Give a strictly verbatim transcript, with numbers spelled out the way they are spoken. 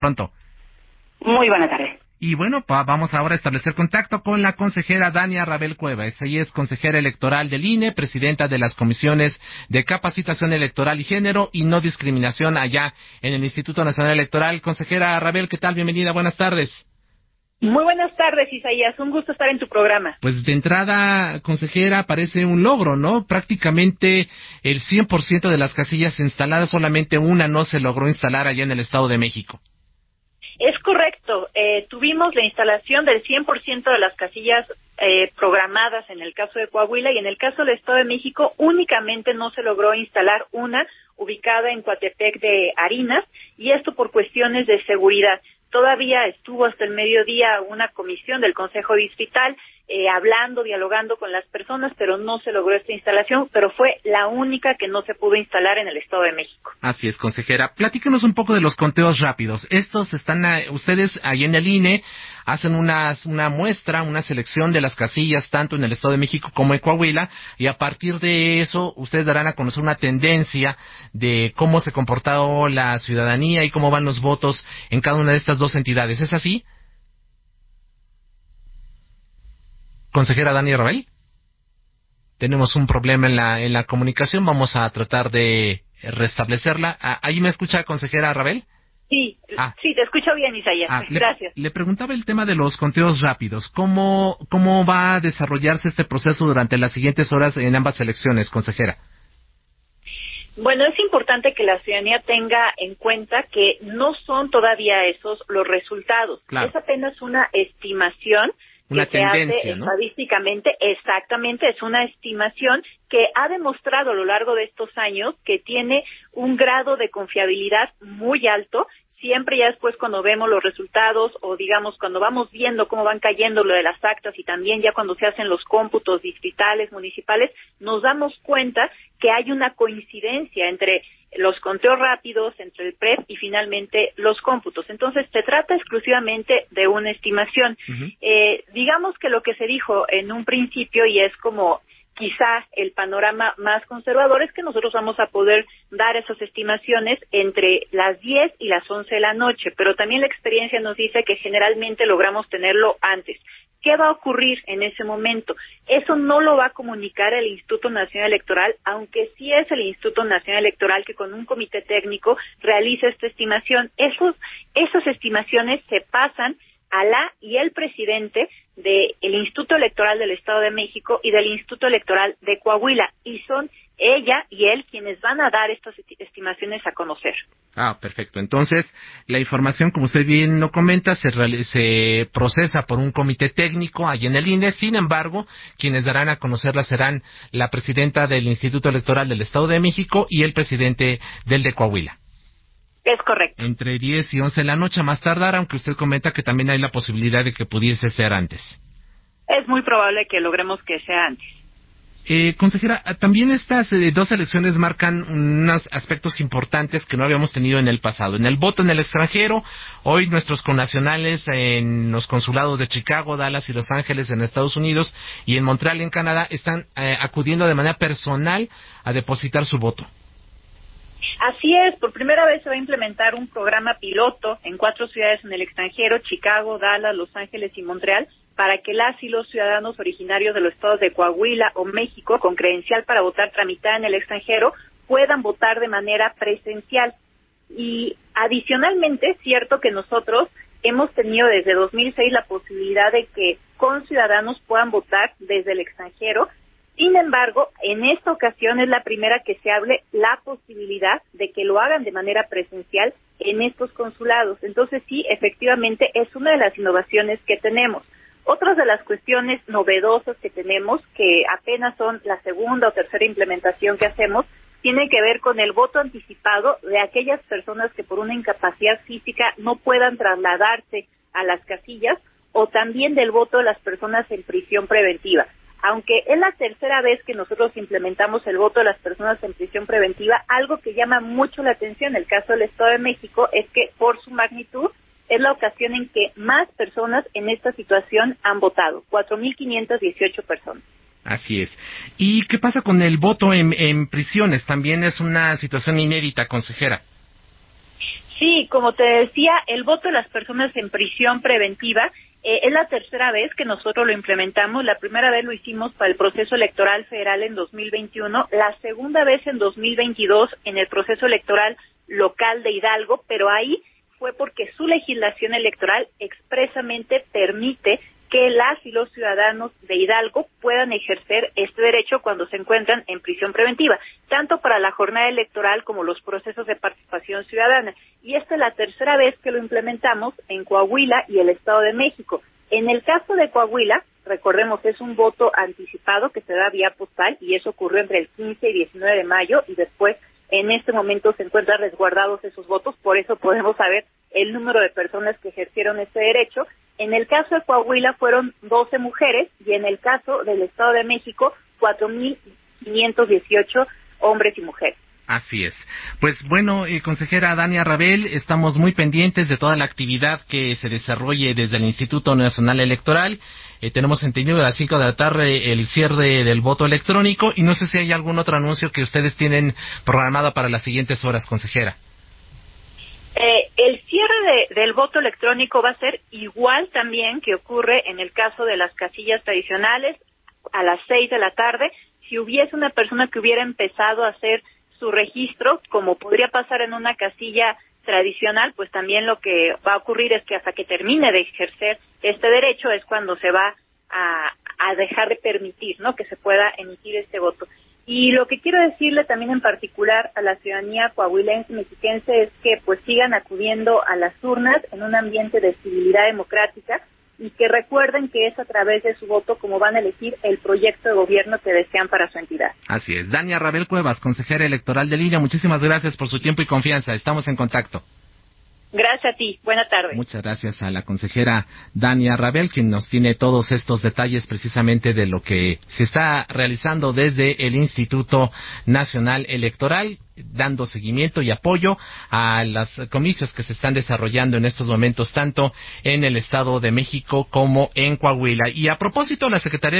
Pronto. Muy buena tarde. Y bueno, pa, vamos ahora a establecer contacto con la consejera Dania Rabel Cuevas. Ella es consejera electoral del I N E, presidenta de las comisiones de capacitación electoral y género y no discriminación allá en el Instituto Nacional Electoral. Consejera Rabel, ¿qué tal? Bienvenida, buenas tardes. Muy buenas tardes, Isaías. Un gusto estar en tu programa. Pues de entrada, consejera, parece un logro, ¿no? Prácticamente el cien por ciento de las casillas instaladas, solamente una no se logró instalar allá en el Estado de México. Es correcto. Eh, tuvimos la instalación del cien por ciento de las casillas eh, programadas en el caso de Coahuila, y en el caso del Estado de México únicamente no se logró instalar una ubicada en Coatepec de Harinas, y esto por cuestiones de seguridad. Todavía estuvo hasta el mediodía una comisión del Consejo Distrital eh, hablando, dialogando con las personas, pero no se logró esta instalación, pero fue la única que no se pudo instalar en el Estado de México. Así es, consejera. Platíquenos un poco de los conteos rápidos. Estos están, a, ustedes ahí en el I N E hacen una, una muestra, una selección de las casillas, tanto en el Estado de México como en Coahuila, y a partir de eso ustedes darán a conocer una tendencia de cómo se ha comportado la ciudadanía y cómo van los votos en cada una de estas dos entidades. ¿Es así? Consejera Dania Rabel, tenemos un problema en la en la comunicación, vamos a tratar de restablecerla. ¿Ahí me escucha, consejera Rabel? Sí, ah. sí, te escucho bien, Isaías. Ah, Gracias. Le, le preguntaba el tema de los conteos rápidos. ¿Cómo, ¿Cómo va a desarrollarse este proceso durante las siguientes horas en ambas elecciones, consejera? Bueno, es importante que la ciudadanía tenga en cuenta que no son todavía esos los resultados. Claro. Es apenas una estimación. Una que tendencia, se hace ¿no? Estadísticamente, exactamente, es una estimación que ha demostrado a lo largo de estos años que tiene un grado de confiabilidad muy alto. Siempre ya después cuando vemos los resultados, o digamos cuando vamos viendo cómo van cayendo lo de las actas, y también ya cuando se hacen los cómputos distritales, municipales, nos damos cuenta que hay una coincidencia entre los conteos rápidos, entre el P R E P y finalmente los cómputos. Entonces, se trata exclusivamente de una estimación. Uh-huh. Eh, digamos que lo que se dijo en un principio, y es como quizá el panorama más conservador, es que nosotros vamos a poder dar esas estimaciones entre las diez y las once de la noche, pero también la experiencia nos dice que generalmente logramos tenerlo antes. ¿Qué va a ocurrir en ese momento? Eso no lo va a comunicar el Instituto Nacional Electoral, aunque sí es el Instituto Nacional Electoral que con un comité técnico realiza esta estimación. Esos, esas estimaciones se pasan a la y el presidente del Instituto Electoral del Estado de México y del Instituto Electoral de Coahuila, y son ella y él quienes van a dar estas estimaciones a conocer. Ah, perfecto. Entonces, la información, como usted bien lo comenta, se, se procesa por un comité técnico allí en el I N E. Sin embargo, quienes darán a conocerla serán la presidenta del Instituto Electoral del Estado de México y el presidente del de Coahuila. Es correcto. Entre diez y once de la noche, más tardar, aunque usted comenta que también hay la posibilidad de que pudiese ser antes. Es muy probable que logremos que sea antes. Eh, consejera, también estas eh, dos elecciones marcan unos aspectos importantes que no habíamos tenido en el pasado. En el voto en el extranjero, hoy nuestros connacionales en los consulados de Chicago, Dallas y Los Ángeles en Estados Unidos y en Montreal en Canadá están eh, acudiendo de manera personal a depositar su voto. Así es, por primera vez se va a implementar un programa piloto en cuatro ciudades en el extranjero: Chicago, Dallas, Los Ángeles y Montreal, para que las y los ciudadanos originarios de los estados de Coahuila o México con credencial para votar tramitada en el extranjero puedan votar de manera presencial. Y adicionalmente, es cierto que nosotros hemos tenido desde dos mil seis la posibilidad de que conciudadanos puedan votar desde el extranjero. Sin embargo, en esta ocasión es la primera que se hable la posibilidad de que lo hagan de manera presencial en estos consulados. Entonces sí, efectivamente es una de las innovaciones que tenemos. Otras de las cuestiones novedosas que tenemos, que apenas son la segunda o tercera implementación que hacemos, tiene que ver con el voto anticipado de aquellas personas que por una incapacidad física no puedan trasladarse a las casillas, o también del voto de las personas en prisión preventiva. Aunque es la tercera vez que nosotros implementamos el voto de las personas en prisión preventiva, algo que llama mucho la atención en el caso del Estado de México es que por su magnitud es la ocasión en que más personas en esta situación han votado, cuatro mil quinientas dieciocho personas. Así es. ¿Y qué pasa con el voto en, en prisiones? También es una situación inédita, consejera. Sí, como te decía, el voto de las personas en prisión preventiva eh, es la tercera vez que nosotros lo implementamos. La primera vez lo hicimos para el proceso electoral federal en dos mil veintiuno, la segunda vez en dos mil veintidós en el proceso electoral local de Hidalgo, pero ahí fue porque su legislación electoral expresamente permite que las y los ciudadanos de Hidalgo puedan ejercer este derecho cuando se encuentran en prisión preventiva, tanto para la jornada electoral como los procesos de participación ciudadana. Y esta es la tercera vez que lo implementamos en Coahuila y el Estado de México. En el caso de Coahuila, recordemos, es un voto anticipado que se da vía postal y eso ocurrió entre el quince y diecinueve de mayo y después en este momento se encuentran resguardados esos votos, por eso podemos saber el número de personas que ejercieron este derecho. En el caso de Coahuila fueron doce mujeres y en el caso del Estado de México cuatro mil quinientos dieciocho hombres y mujeres. Así es. Pues bueno, eh, consejera Dania Rabel, estamos muy pendientes de toda la actividad que se desarrolle desde el Instituto Nacional Electoral. Eh, tenemos entendido a las cinco de la tarde el cierre del voto electrónico y no sé si hay algún otro anuncio que ustedes tienen programado para las siguientes horas, consejera. Eh, el cierre de, del voto electrónico va a ser igual también que ocurre en el caso de las casillas tradicionales a las seis de la tarde. Si hubiese una persona que hubiera empezado a hacer su registro, como podría pasar en una casilla tradicional, pues también lo que va a ocurrir es que hasta que termine de ejercer este derecho es cuando se va a, a dejar de permitir, ¿no?, que se pueda emitir este voto. Y lo que quiero decirle también en particular a la ciudadanía coahuilense y mexiquense es que pues sigan acudiendo a las urnas en un ambiente de civilidad democrática y que recuerden que es a través de su voto como van a elegir el proyecto de gobierno que desean para su entidad. Así es. Dania Rabel Cuevas, consejera electoral de Línea, muchísimas gracias por su tiempo y confianza. Estamos en contacto. Gracias a ti. Buena tarde. Muchas gracias a la consejera Dania Rabel, quien nos tiene todos estos detalles precisamente de lo que se está realizando desde el Instituto Nacional Electoral, dando seguimiento y apoyo a los comicios que se están desarrollando en estos momentos, tanto en el Estado de México como en Coahuila. Y a propósito, la Secretaría